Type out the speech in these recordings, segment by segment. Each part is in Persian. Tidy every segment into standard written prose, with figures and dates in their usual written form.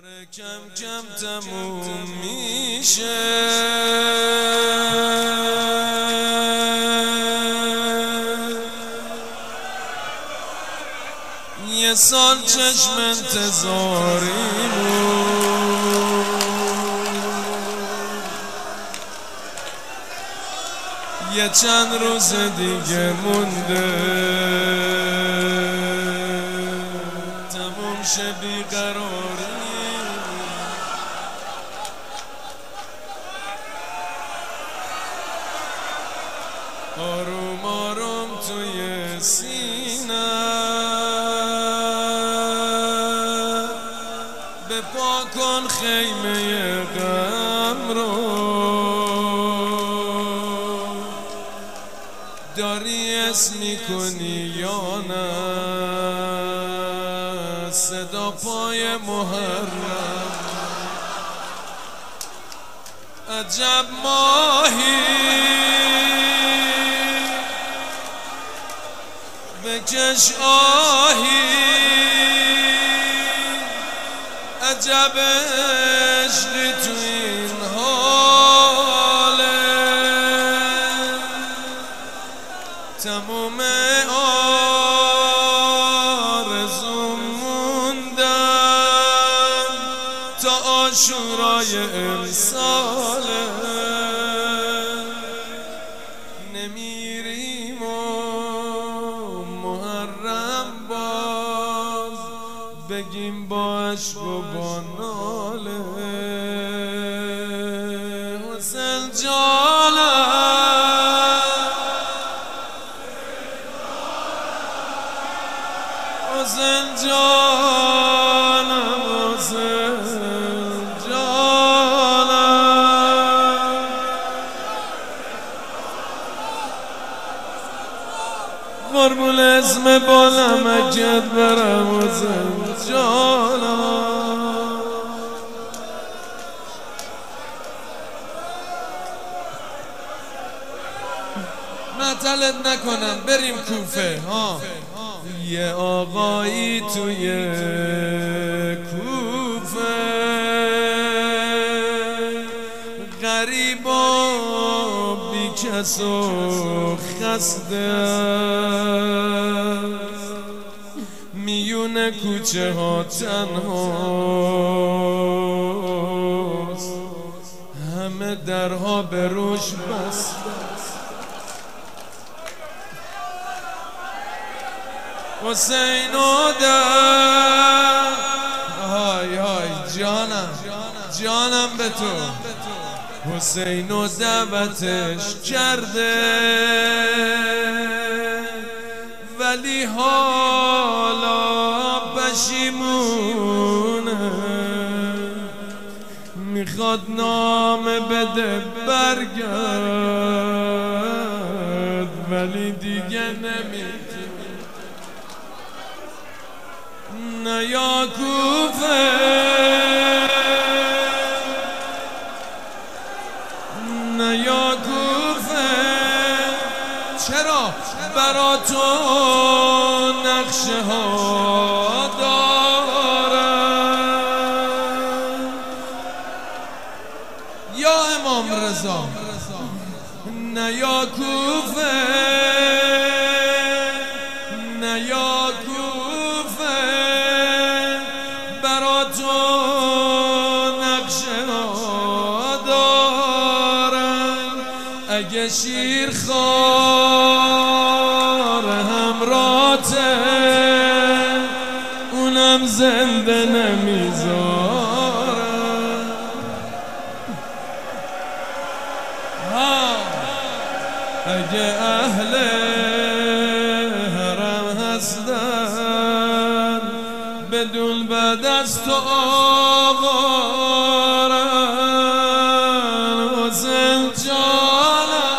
داره کم کم تموم میشه. یه سال چشم انتظاریمون، یه چند روز دیگه مونده تموم شه بیقراری. آروم آروم توی سینه بپا کن خیمه غم رو، داری اسم میکنی یا نه صدا پای محرم. عجب ماهی بکش آهی، عجب عشقی تو این حاله. تموم آرزوم موندن تا عاشورای امساله. نمیریم و محرم باز بگیم با عشق و با ناله. حسین جانم، حسین جانم، حسین جانم. قربون اسم بالم اگت برم حسین جانم. معطلت نکنم بریم کوفه ها. یه آقایی توی کوفه غریب و بی کس و خسته، میون کوچه ها تنهاست، همه درها به روش بسته. حسین و در های های جانم جانم به تو. حسین و دعوتش کرده ولی حالا پشیمونه، میخواد نامه بده برگرد ولی دیگه نمیتونه. نه یا کوفه، نه یا کوفه، چرا برا تو نقشه ها دارم یا امام رضا. نه یا کوفه، نه یا کوفه، برا تو نقشه ها دارم. اگه شیرخوار همراته اونم زنده نمیذارم. اگه اهل حرم هستن بدون بعد از تو آوارن. حسین جانم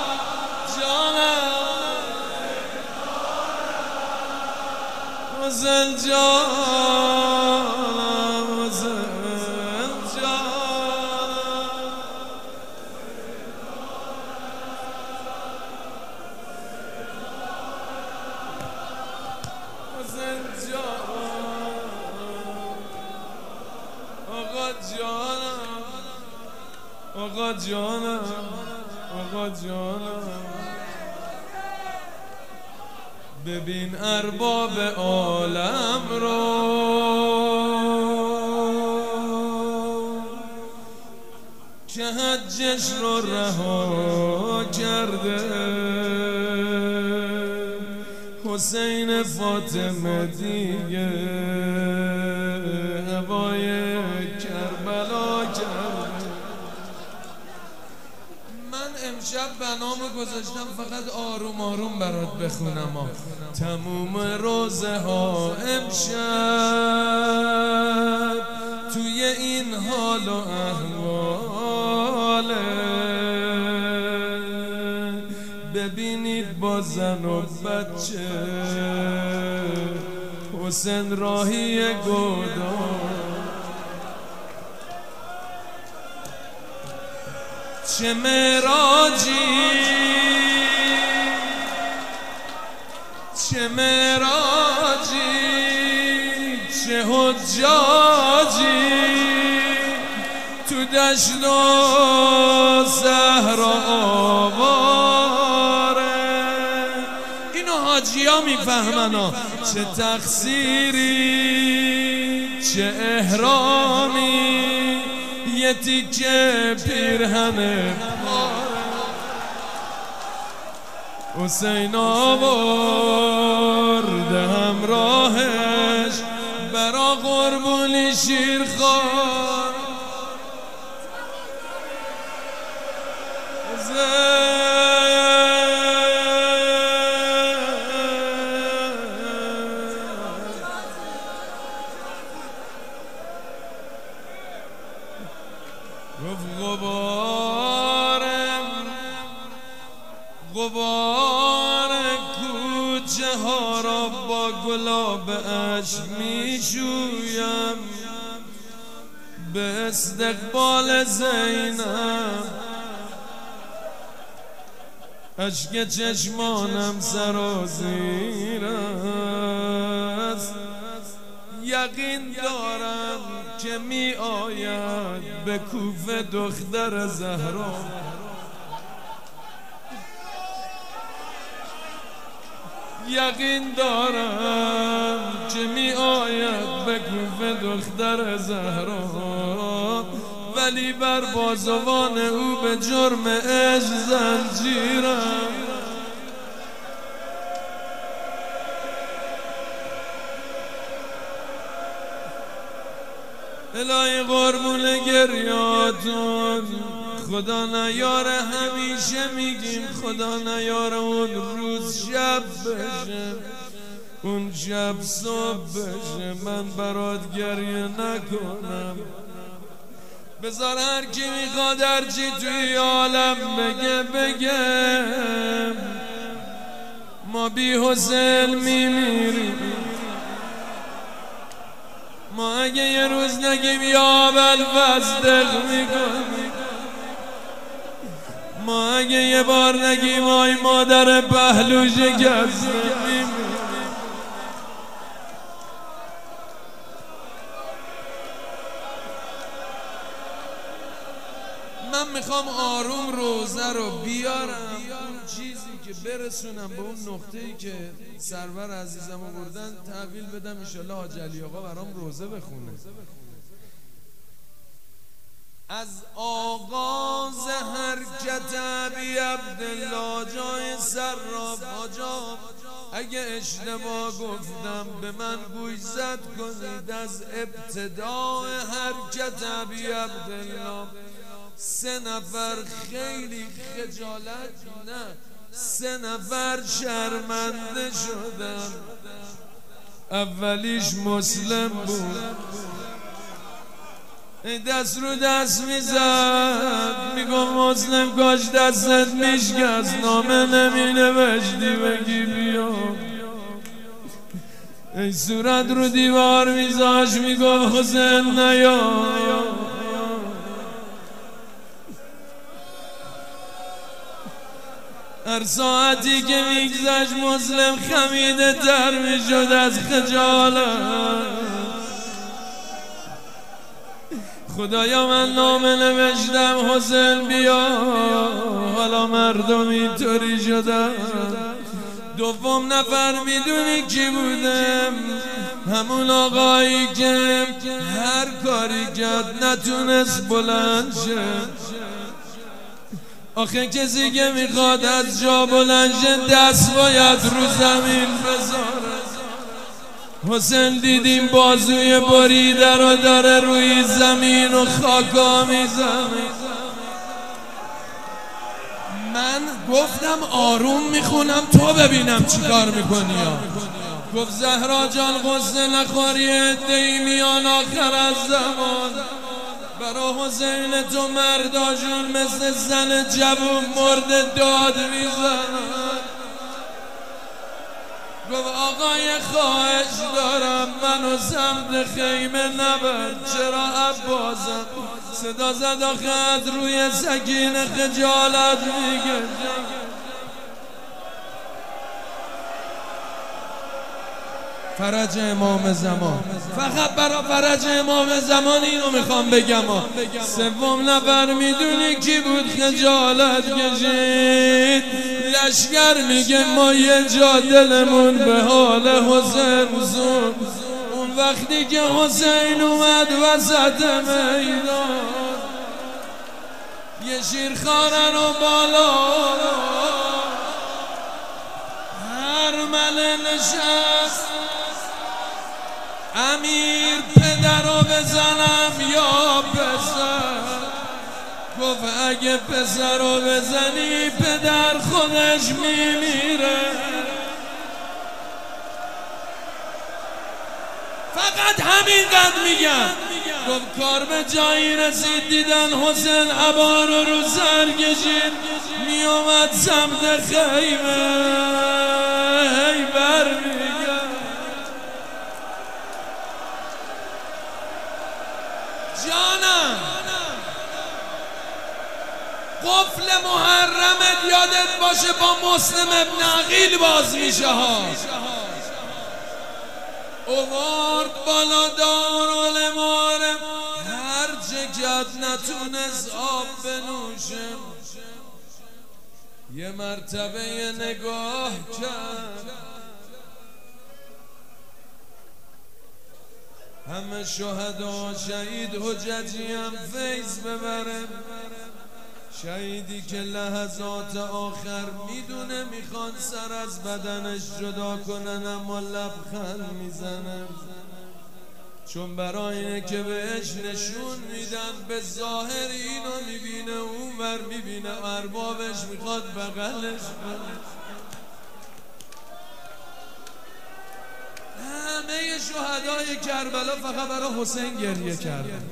جانم، حسین جانم، حسین جانم. حسین جانم آقا جانم آقا جانم آقا جانم ببین ارباب عالم رو که حجش رو رها کرده حسین فاطمه دیگه هوای کربلا کرده. من امشب بنامو گذاشتم فقط آروم آروم برات بخونم تموم روزه ها امشب توی این حال و احواله ببینید با زن و بچه حسین راهی گودان چه معراجی چه معراجی چه حجاجی تو دشت و صحرا آواره اینو حاجی ها میفهمن چه تقصیری چه احرامی یه تیکه پیرهن حسین آورده همراهش برا قربونی شیرخوار غبار کوچه ها را با گلاب اشک می شویم به استقبال زینب اشک چشمانم سرازیر است یقین دارم که می آید به کوفه دختر زهرا یقین دارم که می آید به کوفه دختر زهرا ولی بر بازوان او به جرم عشق زنجیرم الهی قربون گریاتون خدا نیاره همیشه میگیم خدا نیاره اون روز شب بشه اون شب صبح بشه من برات گریه نکنم بذار هر کی میخواد هرچی توی عالم بگه ما بی حسین میمیریم ما اگه یه روز نگیم یا بلفصدق میکنیم ما اگه یه بار نگیم آی مادر پهلو شکستیم من میخوام آروم روزه رو بیارم اون چیزی که برسونم به اون نقطه‌ای که سرور عزیزم آوردن تحویل بدم انشالله حاج علی آقا برام روزه بخونه از آغاز حرکت ابی عبدالله جای سراب حاجا اگه اشتباه گفتم به من گوش زد کنید از ابتدای حرکت ابی عبدالله 3 نفر خیلی خجالت نه 3 نفر شرمنده شدن اولیش مسلم بود دست رو دست میزد میگم مسلم کاش دستت میشکست نامه نمی نوشتی بگی بیا ای صورت رو دیوار میزاش میگم حسین نیا هر ساعتی که میگذشت مسلم خمیده تر میشد از خجالت خدایا من نامه نوشتم حسین بیا، حالا مردم اینطوری شدن. دوم نفر میدونی کی بودم؟ همون آقایی که هر کاری کرد نتونست بلند شه. آخه کسی که میخواد از جا بلند شه دست باید رو زمین بذاره. حسین دیدیم بازوی بریده رو داره روی زمین و خاکا میزنه. من گفتم آروم میخونم تو ببینم چی کار میکنی. گفت زهرا جان غصه نخوری، عده‌ای میان آخر از زمان برا حسین تو مرداشون مثل زن جوون مرده داد میزنن. گفت آقای خواهش دارم منو سمت خیمه نبر. چرا عباسم؟ صدا زد آخه از روی سکینه خجالت میگه. فرج امام زمان، فقط برا فرج امام زمان اینو میخوام بگم. سوم نفر میدونی کی بود خجالت کشید؟ لشکر میگه ما یه جا دلمون به حال حسین زون. اون وقتی که حسین اومد وسط میدان، یه شیرخواره رو بالا هر مله نشست. امیر پدر رو بزنم یا پسر؟ گفت اگه پسر رو بزنی پدر خودش میمیره. فقط همینقدر میگم. گفت کار به جایی رسید دیدن حسین عبا رو سر کشید میومد سمت خیمه. هی برمیگرد جانم. قفل محرمت یادت باشه با مسلم ابن عقیل باز میشه ها. اوارد بالا دارالمارم، هر جگت نتونست آب بنوشم. یه مرتبه نگاه کرد، همه شهدا شهید حججی هم فیض ببرم. شهیدی که لحظات آخر میدونه میخوان سر از بدنش جدا کنن اما لبخند میزنن، چون برای اینه که بهش نشون میدن به ظاهر اینو میبینه اون ور میبینه اربابش میخواد بغلش کنه. همه شهدای کربلا فقط برای حسین گریه کردن.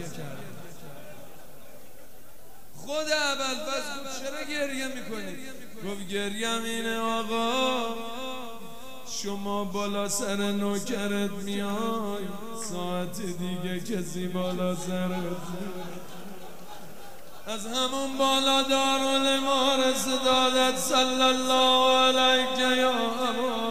خود ابوالفضل چرا گریه میکنی؟ گفت گریم اینه آقا شما بالا سر نوکرت میای، ساعت دیگه کسی بالا سرت. از همون بالا دارالمار صدادت صلی الله علیه یا